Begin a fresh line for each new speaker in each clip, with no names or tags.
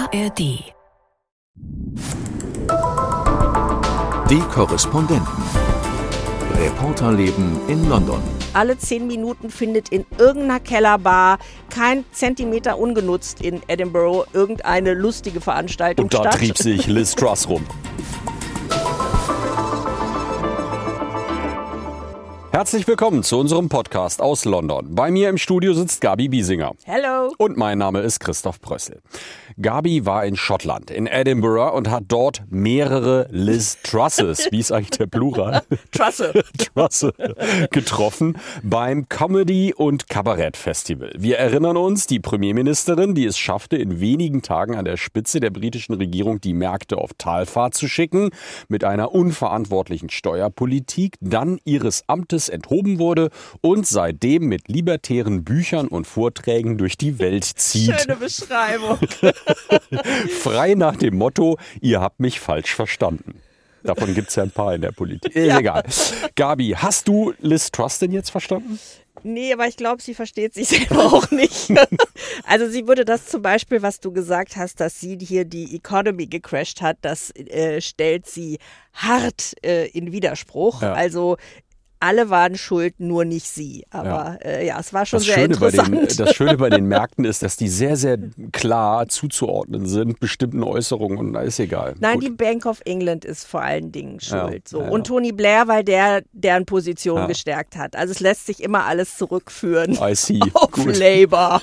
ARD.
Die Korrespondenten. Reporterleben in London.
Alle 10 Minuten findet in irgendeiner Kellerbar, kein Zentimeter ungenutzt in Edinburgh, irgendeine lustige Veranstaltung
Und da
statt.
trieb sich Liz Truss rum. Herzlich willkommen zu unserem Podcast aus London. Bei mir im Studio sitzt Gabi Biesinger.
Hello.
Und mein Name ist Christoph Brössel. Gabi war in Schottland, in Edinburgh und hat dort mehrere Liz Trusses, wie ist eigentlich der Plural?
Trusse.
Trusse, getroffen beim Comedy- und Kabarett-Festival. Wir erinnern uns, die Premierministerin, die es schaffte, in wenigen Tagen an der Spitze der britischen Regierung die Märkte auf Talfahrt zu schicken, mit einer unverantwortlichen Steuerpolitik, dann ihres Amtes enthoben wurde und seitdem mit libertären Büchern und Vorträgen durch die Welt zieht.
Schöne Beschreibung.
Frei nach dem Motto, ihr habt mich falsch verstanden. Davon gibt es ja ein paar in der Politik. Ist egal. Gabi, hast du Liz Truss denn jetzt verstanden?
Nee, aber ich glaube, sie versteht sich selber auch nicht. Also sie würde das zum Beispiel, was du gesagt hast, dass sie hier die Economy gecrasht hat, das stellt sie hart in Widerspruch.
Ja.
Also alle waren schuld, nur nicht sie. Aber es war schon
Das
sehr
Schöne
interessant.
das Schöne bei den Märkten ist, dass die sehr, sehr klar zuzuordnen sind, bestimmten Äußerungen, und da ist egal.
Nein,
Gut.
die Bank of England ist vor allen Dingen schuld.
Ja, ja.
Und Tony Blair, weil deren Position gestärkt hat. Also es lässt sich immer alles zurückführen
I see.
auf
Gut.
Labour.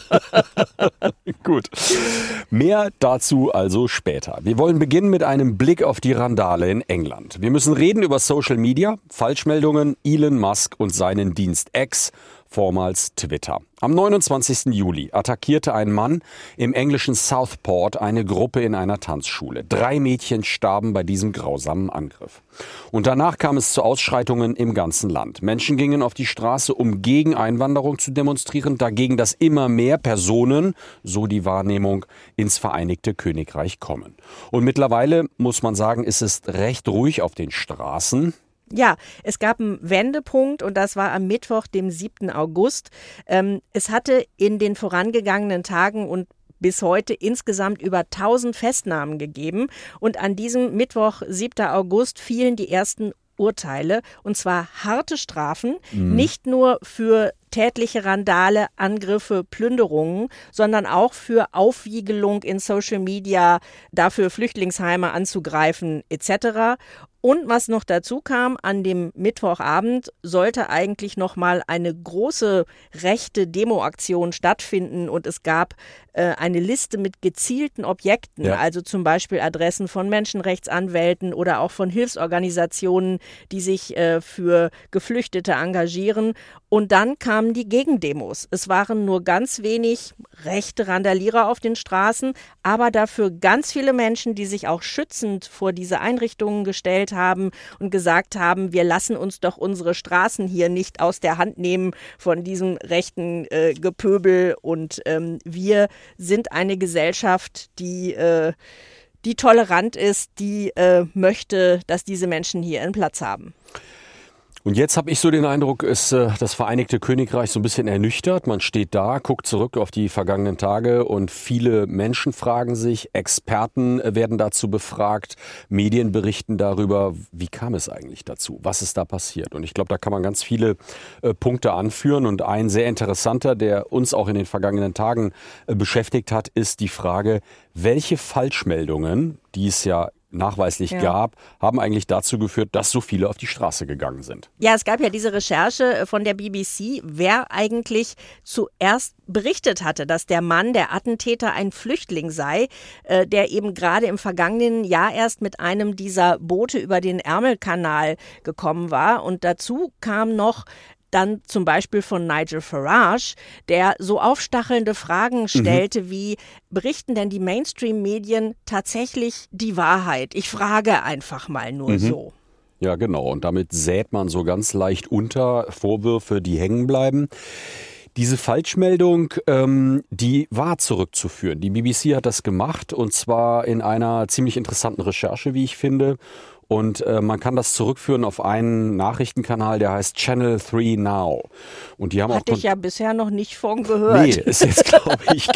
Gut. Mehr dazu also später. Wir wollen beginnen mit einem Blick auf die Randale in England. Wir müssen reden über Social Media, Falschmeldungen, Elon Musk und seinen Dienst X, vormals Twitter. Am 29. Juli attackierte ein Mann im englischen Southport eine Gruppe in einer Tanzschule. 3 Mädchen starben bei diesem grausamen Angriff. Und danach kam es zu Ausschreitungen im ganzen Land. Menschen gingen auf die Straße, um gegen Einwanderung zu demonstrieren, dagegen, dass immer mehr Personen, so die Wahrnehmung, ins Vereinigte Königreich kommen. Und mittlerweile, muss man sagen, ist es recht ruhig auf den Straßen.
Ja, es gab einen Wendepunkt und das war am Mittwoch, dem 7. August. Es hatte in den vorangegangenen Tagen und bis heute insgesamt über 1000 Festnahmen gegeben. Und an diesem Mittwoch, 7. August, fielen die ersten Urteile, und zwar harte Strafen, nicht nur für tätliche Randale, Angriffe, Plünderungen, sondern auch für Aufwiegelung in Social Media, dafür Flüchtlingsheime anzugreifen etc. Und was noch dazu kam, an dem Mittwochabend sollte eigentlich noch mal eine große rechte Demoaktion stattfinden und es gab eine Liste mit gezielten Objekten, also zum Beispiel Adressen von Menschenrechtsanwälten oder auch von Hilfsorganisationen, die sich für Geflüchtete engagieren. Und dann kamen die Gegendemos. Es waren nur ganz wenig rechte Randalierer auf den Straßen, aber dafür ganz viele Menschen, die sich auch schützend vor diese Einrichtungen gestellt haben und gesagt haben, wir lassen uns doch unsere Straßen hier nicht aus der Hand nehmen von diesem rechten Gepöbel. Und wir sind eine Gesellschaft, die tolerant ist, die möchte, dass diese Menschen hier einen Platz haben.
Und jetzt habe ich so den Eindruck, ist das Vereinigte Königreich so ein bisschen ernüchtert. Man steht da, guckt zurück auf die vergangenen Tage und viele Menschen fragen sich, Experten werden dazu befragt, Medien berichten darüber, wie kam es eigentlich dazu, was ist da passiert. Und ich glaube, da kann man ganz viele Punkte anführen. Und ein sehr interessanter, der uns auch in den vergangenen Tagen beschäftigt hat, ist die Frage, welche Falschmeldungen, die es ja nachweislich gab, haben eigentlich dazu geführt, dass so viele auf die Straße gegangen sind.
Ja, es gab ja diese Recherche von der BBC, wer eigentlich zuerst berichtet hatte, dass der Mann, der Attentäter, ein Flüchtling sei, der eben gerade im vergangenen Jahr erst mit einem dieser Boote über den Ärmelkanal gekommen war. Und dazu kam noch dann zum Beispiel von Nigel Farage, der so aufstachelnde Fragen stellte wie, berichten denn die Mainstream-Medien tatsächlich die Wahrheit? Ich frage einfach mal nur so.
Ja, genau. Und damit sät man so ganz leicht unter Vorwürfe, die hängen bleiben. Diese Falschmeldung, die war zurückzuführen. Die BBC hat das gemacht und zwar in einer ziemlich interessanten Recherche, wie ich finde. und man kann das zurückführen auf einen Nachrichtenkanal, der heißt Channel 3 Now. Und die haben
Hatte ich ja bisher noch nicht von gehört.
Nee, ist jetzt, glaube ich,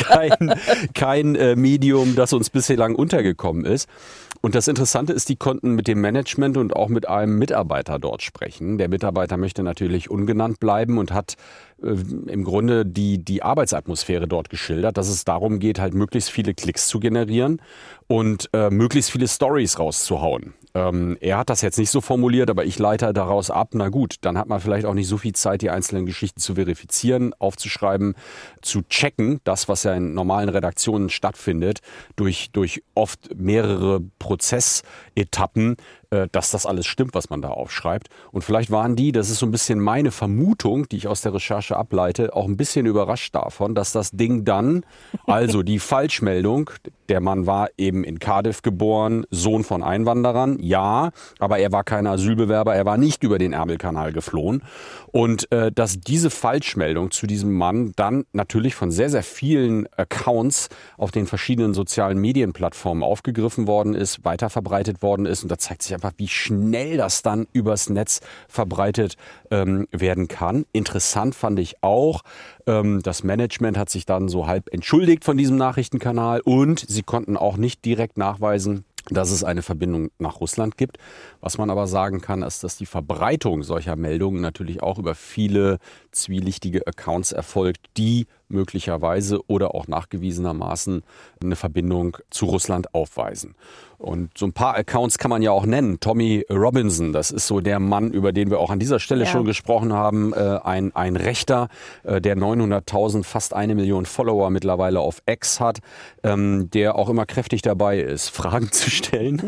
kein Medium, das uns bislang untergekommen ist. Und das Interessante ist, die konnten mit dem Management und auch mit einem Mitarbeiter dort sprechen. Der Mitarbeiter möchte natürlich ungenannt bleiben und hat im Grunde die Arbeitsatmosphäre dort geschildert, dass es darum geht, halt möglichst viele Klicks zu generieren und möglichst viele Stories rauszuhauen. Er hat das jetzt nicht so formuliert, aber ich leite daraus ab, na gut, dann hat man vielleicht auch nicht so viel Zeit, die einzelnen Geschichten zu verifizieren, aufzuschreiben, zu checken, das, was ja in normalen Redaktionen stattfindet, durch oft mehrere Prozessetappen, dass das alles stimmt, was man da aufschreibt. Und vielleicht waren die, das ist so ein bisschen meine Vermutung, die ich aus der Recherche ableite, auch ein bisschen überrascht davon, dass das Ding dann, also die Falschmeldung, der Mann war eben in Cardiff geboren, Sohn von Einwanderern, ja, aber er war kein Asylbewerber, er war nicht über den Ärmelkanal geflohen. Und dass diese Falschmeldung zu diesem Mann dann natürlich von sehr, sehr vielen Accounts auf den verschiedenen sozialen Medienplattformen aufgegriffen worden ist, weiterverbreitet worden ist. Und da zeigt sich einfach, wie schnell das dann übers Netz verbreitet werden kann. Interessant fand ich auch, das Management hat sich dann so halb entschuldigt von diesem Nachrichtenkanal und sie konnten auch nicht direkt nachweisen, dass es eine Verbindung nach Russland gibt. Was man aber sagen kann, ist, dass die Verbreitung solcher Meldungen natürlich auch über viele zwielichtige Accounts erfolgt, die möglicherweise oder auch nachgewiesenermaßen eine Verbindung zu Russland aufweisen. Und so ein paar Accounts kann man ja auch nennen. Tommy Robinson, das ist so der Mann, über den wir auch an dieser Stelle schon gesprochen haben. Ein Rechter, der 900.000, fast 1 Million Follower mittlerweile auf X hat, der auch immer kräftig dabei ist, Fragen zu stellen,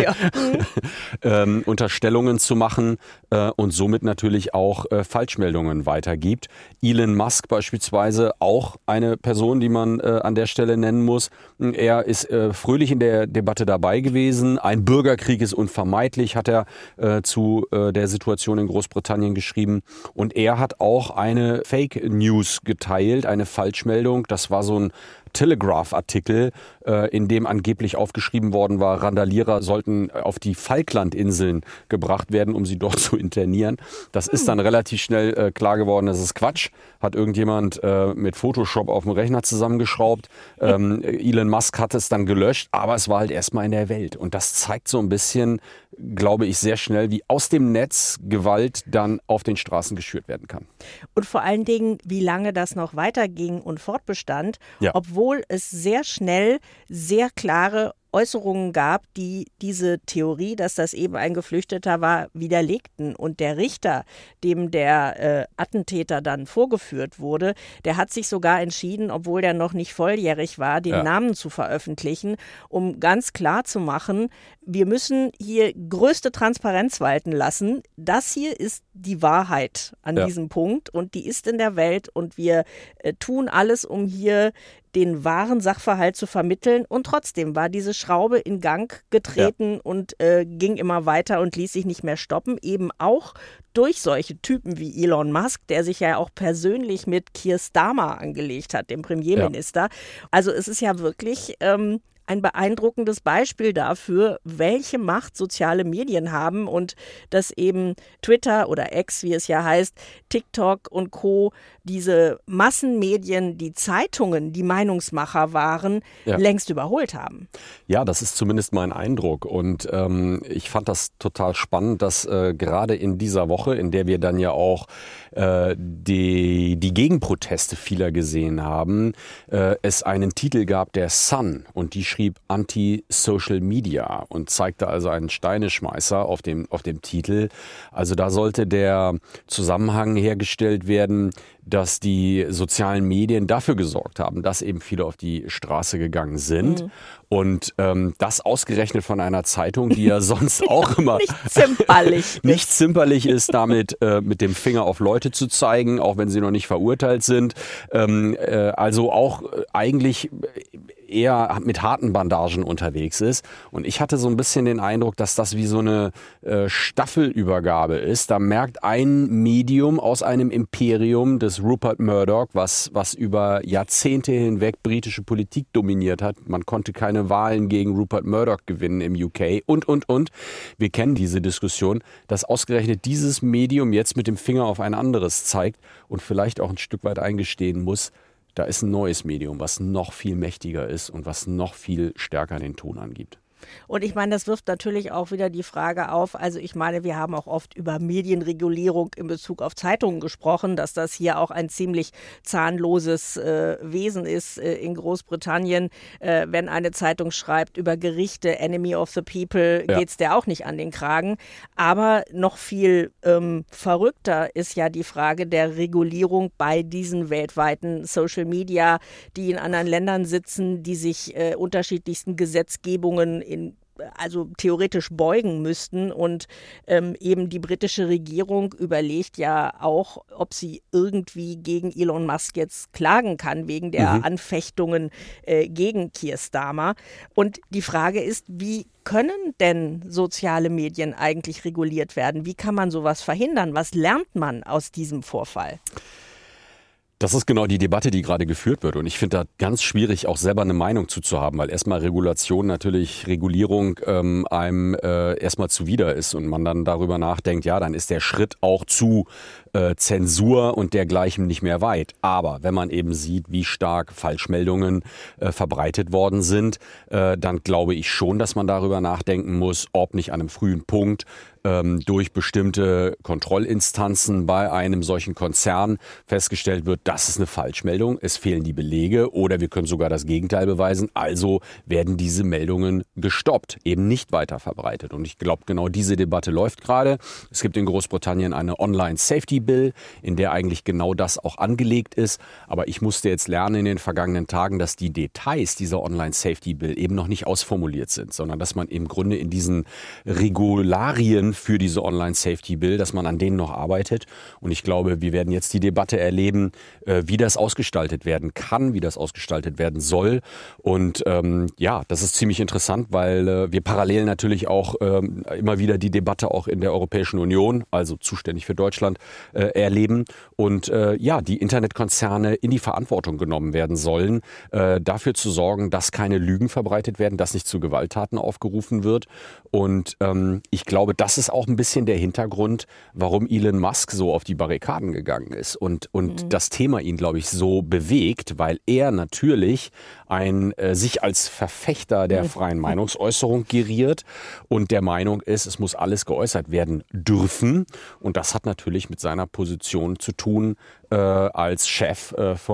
Unterstellungen zu machen und somit natürlich auch Falschmeldungen weitergibt. Elon Musk beispielsweise auch eine Person, die man an der Stelle nennen muss. Er ist fröhlich in der Debatte dabei gewesen. Ein Bürgerkrieg ist unvermeidlich, hat er zu der Situation in Großbritannien geschrieben. Und er hat auch eine Fake News geteilt, eine Falschmeldung. Das war so ein Telegraph-Artikel, in dem angeblich aufgeschrieben worden war, Randalierer sollten auf die Falklandinseln gebracht werden, um sie dort zu internieren. Das ist dann relativ schnell klar geworden, das ist Quatsch. Hat irgendjemand mit Photoshop auf dem Rechner zusammengeschraubt. Elon Musk hat es dann gelöscht, aber es war halt erstmal in der Welt. Und das zeigt so ein bisschen, glaube ich, sehr schnell, wie aus dem Netz Gewalt dann auf den Straßen geschürt werden kann.
Und vor allen Dingen, wie lange das noch weiterging und fortbestand, obwohl es sehr schnell sehr klare Äußerungen gab, die diese Theorie, dass das eben ein Geflüchteter war, widerlegten. Und der Richter, dem der Attentäter dann vorgeführt wurde, der hat sich sogar entschieden, obwohl der noch nicht volljährig war, den Namen zu veröffentlichen, um ganz klar zu machen, wir müssen hier größte Transparenz walten lassen. Das hier ist die Wahrheit an diesem Punkt und die ist in der Welt und wir tun alles, um hier den wahren Sachverhalt zu vermitteln. Und trotzdem war diese Schraube in Gang getreten und ging immer weiter und ließ sich nicht mehr stoppen. Eben auch durch solche Typen wie Elon Musk, der sich ja auch persönlich mit Keir Starmer angelegt hat, dem Premierminister. Also es ist ja wirklich ein beeindruckendes Beispiel dafür, welche Macht soziale Medien haben und dass eben Twitter oder X, wie es ja heißt, TikTok und Co., diese Massenmedien, die Zeitungen, die Meinungsmacher waren, längst überholt haben. Ja, das ist zumindest mein Eindruck. Und ich fand das total spannend, dass gerade in dieser Woche, in der wir dann ja auch die Gegenproteste vieler gesehen haben, es einen Titel gab, der Sun, und die schrieb Anti-Social Media und zeigte also einen Steineschmeißer auf dem Titel. Also da sollte der Zusammenhang hergestellt werden, dass die sozialen Medien dafür gesorgt haben, dass eben viele auf die Straße gegangen sind. Und das ausgerechnet von einer Zeitung, die ja sonst auch immer nicht zimperlich ist, damit mit dem Finger auf Leute zu zeigen, auch wenn sie noch nicht verurteilt sind. Also auch eigentlich
eher mit harten Bandagen unterwegs ist. Und ich hatte so ein bisschen den Eindruck, dass das wie so eine Staffelübergabe ist. Da merkt ein Medium aus einem Imperium des Rupert Murdoch, was über Jahrzehnte hinweg britische Politik dominiert hat. Man konnte keine Wahlen gegen Rupert Murdoch gewinnen im UK und. Wir kennen diese Diskussion, dass ausgerechnet dieses Medium jetzt mit dem Finger auf ein anderes zeigt und vielleicht auch ein Stück weit eingestehen muss, da ist ein neues Medium, was noch viel mächtiger ist und was noch viel stärker den Ton angibt.
Und ich meine, das wirft natürlich auch wieder die Frage auf, also ich meine, wir haben auch oft über Medienregulierung in Bezug auf Zeitungen gesprochen, dass das hier auch ein ziemlich zahnloses Wesen ist in Großbritannien. Wenn eine Zeitung schreibt über Gerichte, Enemy of the People, geht es der auch nicht an den Kragen. Aber noch viel verrückter ist ja die Frage der Regulierung bei diesen weltweiten Social Media, die in anderen Ländern sitzen, die sich unterschiedlichsten Gesetzgebungen also theoretisch beugen müssten. Und eben die britische Regierung überlegt ja auch, ob sie irgendwie gegen Elon Musk jetzt klagen kann, wegen der Anfechtungen gegen Keir Starmer. Und die Frage ist, wie können denn soziale Medien eigentlich reguliert werden? Wie kann man sowas verhindern? Was lernt man aus diesem Vorfall?
Das ist genau die Debatte, die gerade geführt wird. Und ich finde da ganz schwierig, auch selber eine Meinung zu haben, weil erstmal Regulierung einem erstmal zuwider ist und man dann darüber nachdenkt, ja, dann ist der Schritt auch zu Zensur und dergleichen nicht mehr weit. Aber wenn man eben sieht, wie stark Falschmeldungen verbreitet worden sind, dann glaube ich schon, dass man darüber nachdenken muss, ob nicht an einem frühen Punkt durch bestimmte Kontrollinstanzen bei einem solchen Konzern festgestellt wird, das ist eine Falschmeldung, es fehlen die Belege oder wir können sogar das Gegenteil beweisen. Also werden diese Meldungen gestoppt, eben nicht weiter verbreitet. Und ich glaube, genau diese Debatte läuft gerade. Es gibt in Großbritannien eine Online-Safety-Bill, in der eigentlich genau das auch angelegt ist. Aber ich musste jetzt lernen in den vergangenen Tagen, dass die Details dieser Online-Safety-Bill eben noch nicht ausformuliert sind, sondern dass man im Grunde in diesen Regularien für diese Online-Safety-Bill, dass man an denen noch arbeitet. Und ich glaube, wir werden jetzt die Debatte erleben, wie das ausgestaltet werden kann, wie das ausgestaltet werden soll. Und das ist ziemlich interessant, weil wir parallel natürlich auch immer wieder die Debatte auch in der Europäischen Union, also zuständig für Deutschland, erleben. Und die Internetkonzerne in die Verantwortung genommen werden sollen, dafür zu sorgen, dass keine Lügen verbreitet werden, dass nicht zu Gewalttaten aufgerufen wird. Und ich glaube, das ist auch ein bisschen der Hintergrund, warum Elon Musk so auf die Barrikaden gegangen ist und das Thema ihn, glaube ich, so bewegt, weil er natürlich sich als Verfechter der freien Meinungsäußerung geriert und der Meinung ist, es muss alles geäußert werden dürfen. Und das hat natürlich mit seiner Position zu tun als Chef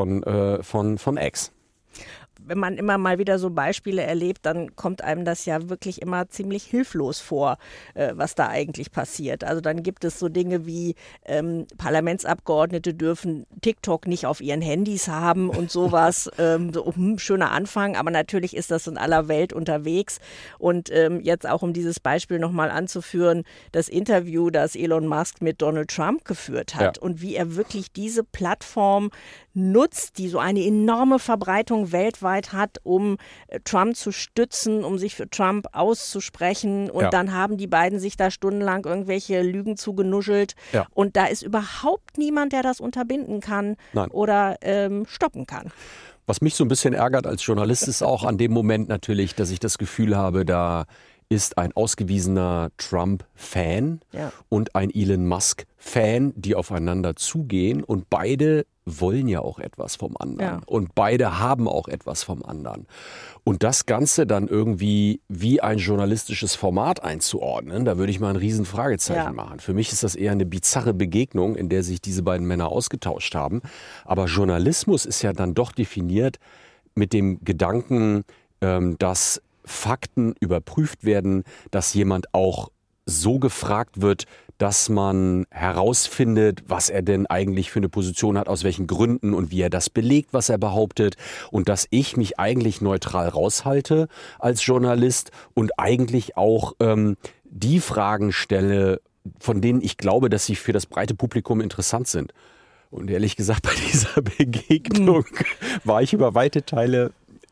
von X.
Wenn man immer mal wieder so Beispiele erlebt, dann kommt einem das ja wirklich immer ziemlich hilflos vor, was da eigentlich passiert. Also dann gibt es so Dinge wie Parlamentsabgeordnete dürfen TikTok nicht auf ihren Handys haben und sowas. Schöner Anfang, aber natürlich ist das in aller Welt unterwegs. Und jetzt auch, um dieses Beispiel nochmal anzuführen, das Interview, das Elon Musk mit Donald Trump geführt hat und wie er wirklich diese Plattform nutzt, die so eine enorme Verbreitung weltweit hat, um Trump zu stützen, um sich für Trump auszusprechen. Und dann haben die beiden sich da stundenlang irgendwelche Lügen zugenuschelt. Ja. Und da ist überhaupt niemand, der das unterbinden kann oder stoppen kann.
Was mich so ein bisschen ärgert als Journalist ist auch an dem Moment natürlich, dass ich das Gefühl habe, da ist ein ausgewiesener Trump-Fan und ein Elon Musk-Fan, die aufeinander zugehen und beide wollen ja auch etwas vom anderen und beide haben auch etwas vom anderen. Und das Ganze dann irgendwie wie ein journalistisches Format einzuordnen, da würde ich mal ein riesen Fragezeichen machen. Für mich ist das eher eine bizarre Begegnung, in der sich diese beiden Männer ausgetauscht haben. Aber Journalismus ist ja dann doch definiert mit dem Gedanken, dass Fakten überprüft werden, dass jemand auch so gefragt wird, dass man herausfindet, was er denn eigentlich für eine Position hat, aus welchen Gründen und wie er das belegt, was er behauptet. Und dass ich mich eigentlich neutral raushalte als Journalist und eigentlich auch die Fragen stelle, von denen ich glaube, dass sie für das breite Publikum interessant sind. Und ehrlich gesagt, bei dieser Begegnung war ich über weite Teile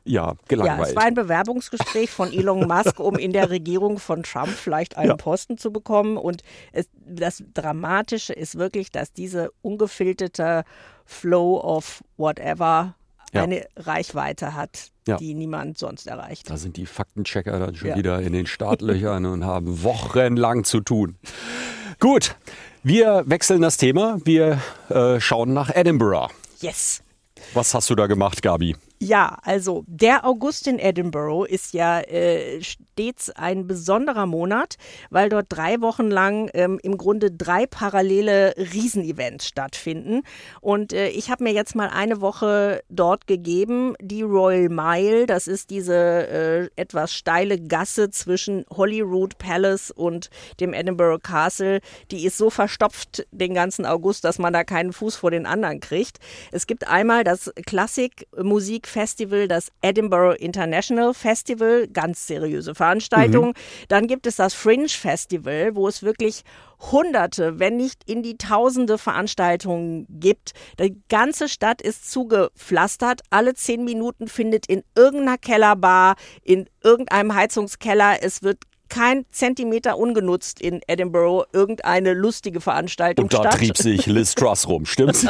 gelangweilt.
Ja, es war ein Bewerbungsgespräch von Elon Musk, um in der Regierung von Trump vielleicht einen Posten zu bekommen. Und das Dramatische ist wirklich, dass diese ungefilterte Flow of whatever eine Reichweite hat, die niemand sonst erreicht.
Da sind die Faktenchecker dann schon wieder in den Startlöchern und haben wochenlang zu tun. Gut, wir wechseln das Thema. Wir schauen nach Edinburgh.
Yes.
Was hast du da gemacht, Gabi?
Ja, also der August in Edinburgh ist ja stets ein besonderer Monat, weil dort 3 Wochen lang im Grunde 3 parallele Riesenevents stattfinden. Und ich habe mir jetzt mal eine Woche dort gegeben, die Royal Mile. Das ist diese etwas steile Gasse zwischen Holyrood Palace und dem Edinburgh Castle. Die ist so verstopft den ganzen August, dass man da keinen Fuß vor den anderen kriegt. Es gibt einmal das Klassikmusikfestival, das Edinburgh International Festival, ganz seriöse Veranstaltung. Dann gibt es das Fringe Festival, wo es wirklich Hunderte, wenn nicht in die Tausende Veranstaltungen gibt. Die ganze Stadt ist zugepflastert. Alle 10 Minuten findet in irgendeiner Kellerbar, in irgendeinem Heizungskeller, es wird kein Zentimeter ungenutzt in Edinburgh irgendeine lustige Veranstaltung statt.
Und da trieb sich Liz Truss rum, stimmt's?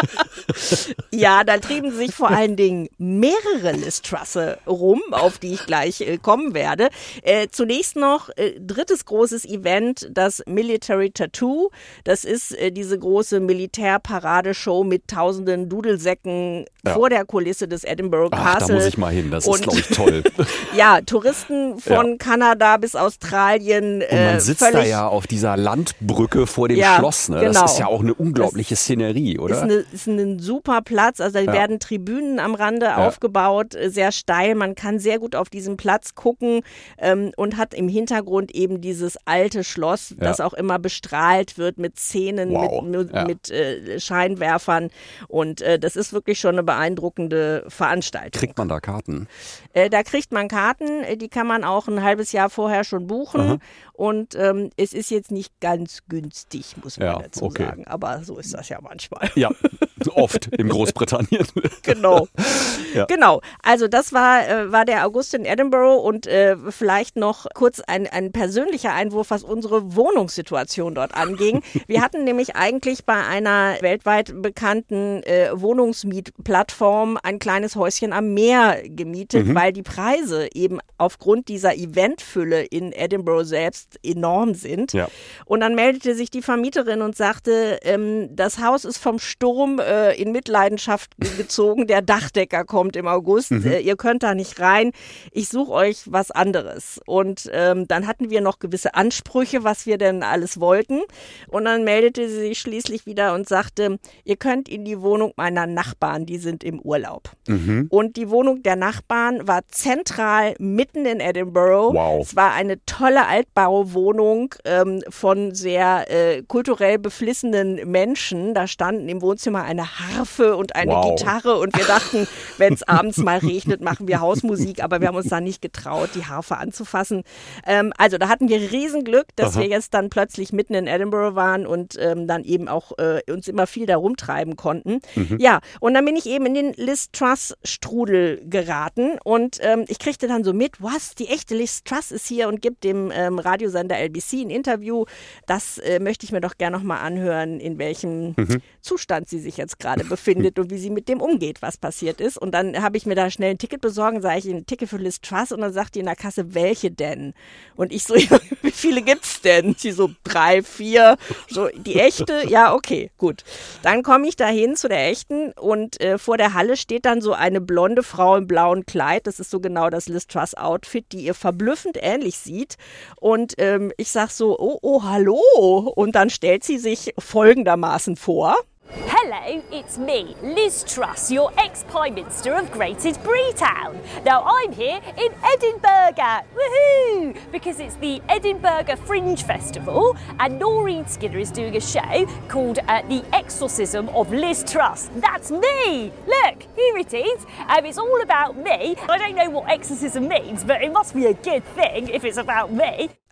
Ja, da trieben sich vor allen Dingen mehrere Liz Trusse rum, auf die ich gleich kommen werde. Zunächst noch drittes großes Event, das Military Tattoo. Das ist diese große Militärparadeshow mit tausenden Dudelsäcken vor der Kulisse des Edinburgh Castle.
Da muss ich mal hin, das ist, glaube ich, toll.
Ja, Touristen von Kanada bis Australien.
Und man sitzt da ja auf dieser Landbrücke vor dem Schloss. Ne?
Genau.
Das ist ja auch eine unglaubliche Szenerie, oder?
Ist ein super Platz. Also da werden Tribünen am Rande aufgebaut, sehr steil. Man kann sehr gut auf diesen Platz gucken und hat im Hintergrund eben dieses alte Schloss, das auch immer bestrahlt wird mit Szenen, mit Scheinwerfern. Und das ist wirklich schon eine beeindruckende Veranstaltung.
Kriegt man da Karten?
Da kriegt man Karten, die kann man auch ein halbes Jahr vorher schon buchen. Aha. Und es ist jetzt nicht ganz günstig, muss man dazu sagen. Aber so ist das ja manchmal.
Ja, oft in Großbritannien.
Genau. Genau. Also das war der August in Edinburgh und vielleicht noch kurz ein persönlicher Einwurf, was unsere Wohnungssituation dort anging. Wir hatten nämlich eigentlich bei einer weltweit bekannten Wohnungsmietplattform ein kleines Häuschen am Meer gemietet, weil die Preise eben aufgrund dieser Eventfülle in Edinburgh selbst enorm sind. Ja. Und dann meldete sich die Vermieterin und sagte, das Haus ist vom Sturm in Mitleidenschaft gezogen, der Dachdecker kommt im August, ihr könnt da nicht rein, ich suche euch was anderes. Und dann hatten wir noch gewisse Ansprüche, was wir denn alles wollten. Und dann meldete sie sich schließlich wieder und sagte, ihr könnt in die Wohnung meiner Nachbarn, die sind im Urlaub. Und die Wohnung der Nachbarn war zentral mitten in Edinburgh. Wow. Es war eine tolle Altbauwohnung von sehr kulturell beflissenen Menschen. Da standen im Wohnzimmer eine Harfe und eine Gitarre und wir dachten, wenn es abends mal regnet, machen wir Hausmusik, aber wir haben uns da nicht getraut, die Harfe anzufassen. Also da hatten wir Riesenglück, dass wir jetzt dann plötzlich mitten in Edinburgh waren und dann eben auch uns immer viel da rumtreiben konnten. Ja, und dann bin ich eben in den Liz Truss Strudel geraten und ich kriegte dann so mit, was, die echte Liz Truss ist hier und gibt dem Radiosender LBC ein Interview. Das möchte ich mir doch gerne nochmal anhören, in welchem Zustand sie sich jetzt gerade befindet und wie sie mit dem umgeht, was passiert ist. Und dann habe ich mir da schnell ein Ticket besorgt, sage ich, ein Ticket für Liz Truss und dann sagt die in der Kasse, welche denn? Und ich so, wie viele gibt's denn? Sie so, 3, 4, so die echte? Ja, okay, gut. Dann komme ich dahin zu der echten und vor der Halle steht dann so eine blonde Frau im blauen Kleid, das ist so genau das Liz Truss Outfit, die ihr verblüffend ähnlich sieht und ich sag so, oh, hallo und dann stellt sie sich folgendermaßen vor.
Hello, it's me, Liz Truss, your ex-Prime Minister of Greater Bretown. Now I'm here in Edinburgh, woohoo! Because it's the Edinburgh Fringe Festival and Noreen Skinner is doing a show called The Exorcism of Liz Truss. That's me! Look, here it is. It's all about me. I don't know what exorcism means, but it must be a good thing if it's about me.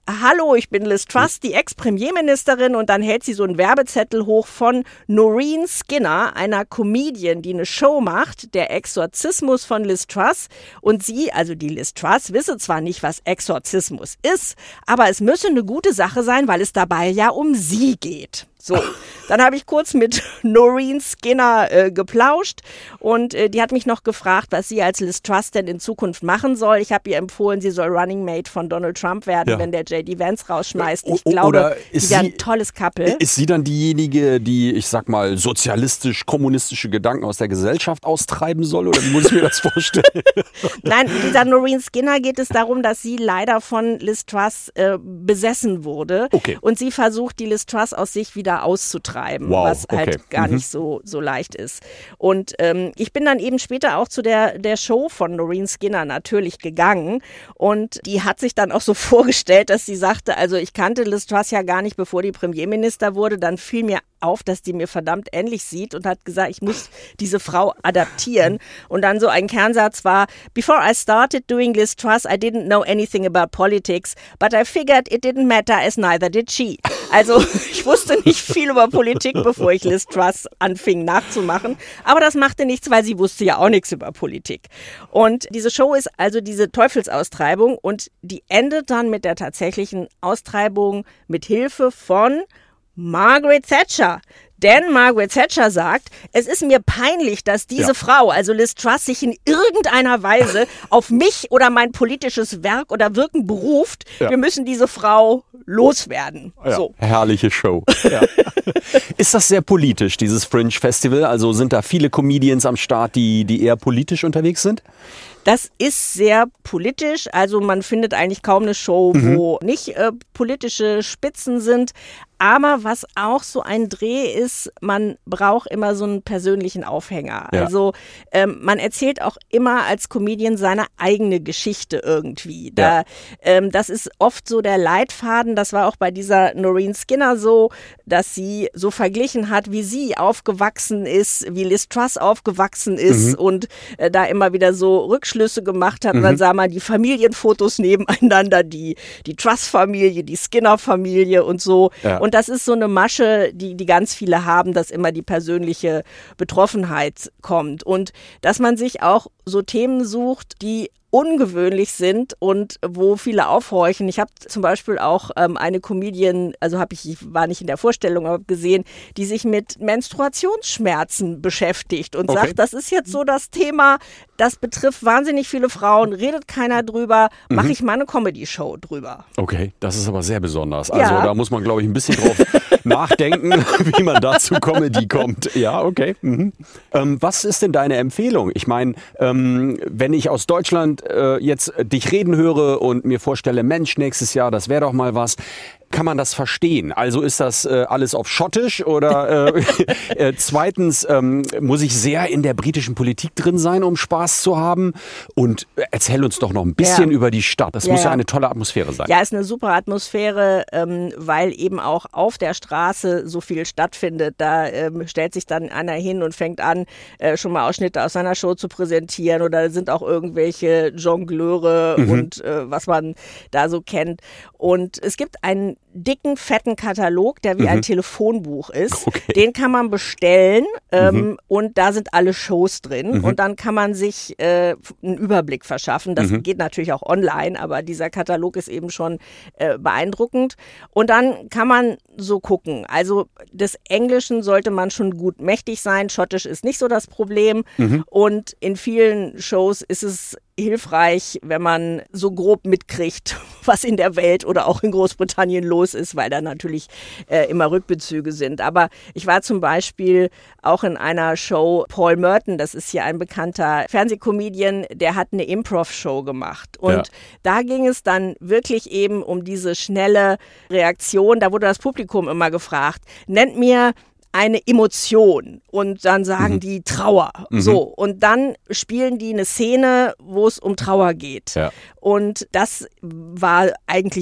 hallo, ich bin Liz Truss, die Ex-Premierministerin, und dann hält sie so einen Werbezettel hoch von Noreen Skinner, einer Comedian, die eine Show macht, der Exorzismus von Liz Truss. Und sie, also die Liz Truss, wisse zwar nicht, was Exorzismus ist, aber es müsse eine gute Sache sein, weil es dabei ja um sie geht. So, dann habe ich kurz mit Noreen Skinner geplauscht und die hat mich noch gefragt, was sie als Liz Truss denn in Zukunft machen soll. Ich habe ihr empfohlen, sie soll Running Mate von Donald Trump werden, wenn der J.D. Vance rausschmeißt. Ich glaube, die wäre ein tolles Couple.
Ist sie dann diejenige, die, ich sag mal, sozialistisch-kommunistische Gedanken aus der Gesellschaft austreiben soll? Oder wie muss ich mir das vorstellen?
Nein, dieser Noreen Skinner geht es darum, dass sie leider von Liz Truss besessen wurde.
Okay.
Und sie versucht, die Liz Truss aus sich wieder auszutreiben, was halt gar nicht so leicht ist. Und ich bin dann eben später auch zu der Show von Noreen Skinner natürlich gegangen und die hat sich dann auch so vorgestellt, dass sie sagte, also ich kannte Liz Truss ja gar nicht, bevor die Premierminister wurde, dann fiel mir auf, dass die mir verdammt ähnlich sieht und hat gesagt, ich muss diese Frau adaptieren. Und dann so ein Kernsatz war, before I started doing Liz Truss, I didn't know anything about politics, but I figured it didn't matter as neither did she. Also ich wusste nicht viel über Politik, bevor ich Liz Truss anfing nachzumachen. Aber das machte nichts, weil sie wusste ja auch nichts über Politik. Und diese Show ist also diese Teufelsaustreibung und die endet dann mit der tatsächlichen Austreibung mit Hilfe von Margaret Thatcher. Denn Margaret Thatcher sagt, es ist mir peinlich, dass diese Frau, also Liz Truss, sich in irgendeiner Weise auf mich oder mein politisches Werk oder Wirken beruft. Ja. Wir müssen diese Frau loswerden.
Ja,
so.
Herrliche Show. Ja. Ist das sehr politisch, dieses Fringe Festival? Also sind da viele Comedians am Start, die eher politisch unterwegs sind?
Das ist sehr politisch. Also man findet eigentlich kaum eine Show, wo nicht politische Spitzen sind. Aber was auch so ein Dreh ist, man braucht immer so einen persönlichen Aufhänger. Ja. Also man erzählt auch immer als Comedian seine eigene Geschichte irgendwie. Das ist oft so der Leitfaden. Das war auch bei dieser Noreen Skinner so, dass sie so verglichen hat, wie sie aufgewachsen ist, wie Liz Truss aufgewachsen ist und da immer wieder so Rückschlüsse gemacht hat. Und dann sah man die Familienfotos nebeneinander, die Truss-Familie, die Skinner-Familie und so. Ja. Und das ist so eine Masche, die ganz viele haben, dass immer die persönliche Betroffenheit kommt. Und dass man sich auch so Themen sucht, die ungewöhnlich sind und wo viele aufhorchen. Ich habe zum Beispiel auch eine Comedian, ich war nicht in der Vorstellung, aber gesehen, die sich mit Menstruationsschmerzen beschäftigt und sagt, das ist jetzt so das Thema, das betrifft wahnsinnig viele Frauen, redet keiner drüber, mache ich mal eine Comedy-Show drüber.
Okay, das ist aber sehr besonders. Also da muss man, glaube ich, ein bisschen drauf nachdenken, wie man da zu Comedy kommt. Ja, okay. Was ist denn deine Empfehlung? Ich meine, wenn ich aus Deutschland jetzt dich reden höre und mir vorstelle, Mensch, nächstes Jahr, das wäre doch mal was. Kann man das verstehen? Also ist das alles auf Schottisch oder zweitens muss ich sehr in der britischen Politik drin sein, um Spaß zu haben? Und erzähl uns doch noch ein bisschen über die Stadt. Das muss ja eine tolle Atmosphäre sein.
Ja, ist eine super Atmosphäre, weil eben auch auf der Straße so viel stattfindet. Da stellt sich dann einer hin und fängt an, schon mal Ausschnitte aus seiner Show zu präsentieren oder sind auch irgendwelche Jongleure und was man da so kennt. Und es gibt einen dicken, fetten Katalog, der wie ein Telefonbuch ist. Okay. Den kann man bestellen und da sind alle Shows drin und dann kann man sich einen Überblick verschaffen. Das geht natürlich auch online, aber dieser Katalog ist eben schon beeindruckend. Und dann kann man so gucken. Also des Englischen sollte man schon gut mächtig sein. Schottisch ist nicht so das Problem. Und in vielen Shows ist es hilfreich, wenn man so grob mitkriegt, was in der Welt oder auch in Großbritannien los ist, weil da natürlich immer Rückbezüge sind. Aber ich war zum Beispiel auch in einer Show, Paul Merton, das ist hier ein bekannter Fernsehcomedian, der hat eine Improv-Show gemacht. Und da ging es dann wirklich eben um diese schnelle Reaktion. Da wurde das Publikum immer gefragt, nennt mir eine Emotion und dann sagen die Trauer. So, und dann spielen die eine Szene, wo es um Trauer geht. Ja. Und das war eigentlich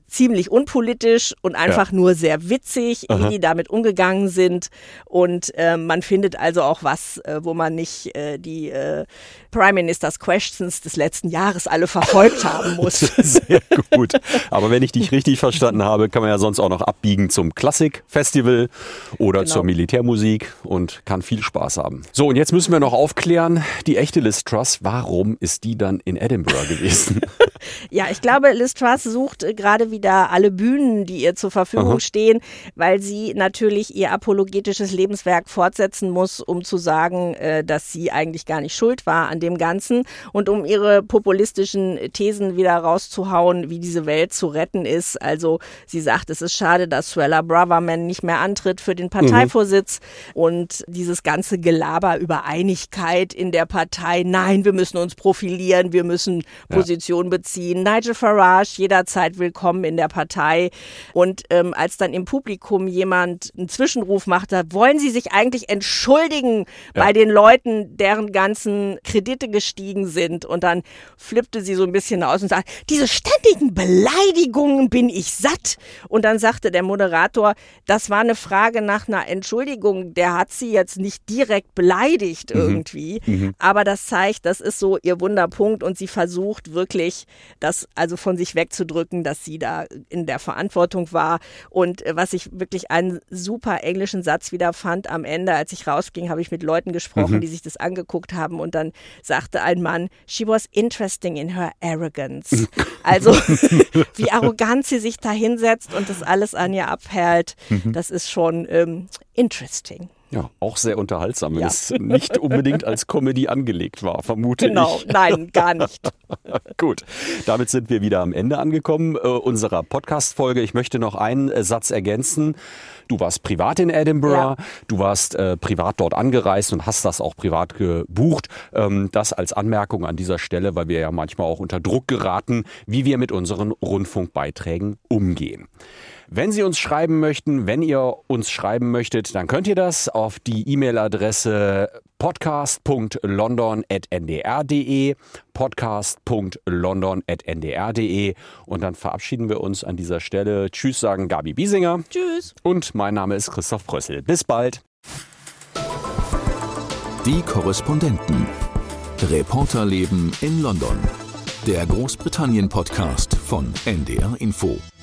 ziemlich unpolitisch und einfach nur sehr witzig, wie die damit umgegangen sind. Und man findet also auch was, wo man nicht die Prime Minister's Questions des letzten Jahres alle verfolgt haben muss.
Sehr gut. Aber wenn ich dich richtig verstanden habe, kann man ja sonst auch noch abbiegen zum Klassik-Festival oder zur Militärmusik und kann viel Spaß haben. So, und jetzt müssen wir noch aufklären, die echte Liz Truss, warum ist die dann in Edinburgh gewesen?
Ja, ich glaube, Liz Truss sucht gerade wieder alle Bühnen, die ihr zur Verfügung stehen, weil sie natürlich ihr apologetisches Lebenswerk fortsetzen muss, um zu sagen, dass sie eigentlich gar nicht schuld war an dem Ganzen und um ihre populistischen Thesen wieder rauszuhauen, wie diese Welt zu retten ist. Also sie sagt, es ist schade, dass Suella Braverman nicht mehr antritt für den Parteivorsitz und dieses ganze Gelaber über Einigkeit in der Partei. Nein, wir müssen uns profilieren, wir müssen Position beziehen. Nigel Farage jederzeit willkommen in der Partei. Und als dann im Publikum jemand einen Zwischenruf machte, wollen Sie sich eigentlich entschuldigen bei den Leuten, deren ganzen Kredite gestiegen sind? Und dann flippte sie so ein bisschen aus und sagte, diese ständigen Beleidigungen bin ich satt. Und dann sagte der Moderator, das war eine Frage nach einer Entschuldigung. Der hat sie jetzt nicht direkt beleidigt irgendwie. Aber das zeigt, das ist so ihr Wunderpunkt und sie versucht wirklich, das also von sich wegzudrücken, dass sie da in der Verantwortung war. Und was ich wirklich einen super englischen Satz wieder fand am Ende, als ich rausging, habe ich mit Leuten gesprochen, die sich das angeguckt haben und dann sagte ein Mann, she was interesting in her arrogance. Also wie arrogant sie sich da hinsetzt und das alles an ihr abperlt, das ist schon interesting.
Ja, auch sehr unterhaltsam, wenn es nicht unbedingt als Comedy angelegt war, vermute ich.
Genau, nein, gar nicht.
Gut, damit sind wir wieder am Ende angekommen unserer Podcast-Folge. Ich möchte noch einen Satz ergänzen. Du warst privat in Edinburgh, du warst privat dort angereist und hast das auch privat gebucht. Das als Anmerkung an dieser Stelle, weil wir ja manchmal auch unter Druck geraten, wie wir mit unseren Rundfunkbeiträgen umgehen. Wenn Sie uns schreiben möchten, wenn ihr uns schreiben möchtet, dann könnt ihr das auf die E-Mail-Adresse podcast.london@ndr.de, podcast.london@ndr.de und dann verabschieden wir uns an dieser Stelle. Tschüss sagen Gabi Biesinger.
Tschüss.
Und mein Name ist Christoph Brössel. Bis bald.
Die Korrespondenten. Reporterleben in London. Der Großbritannien-Podcast von NDR Info.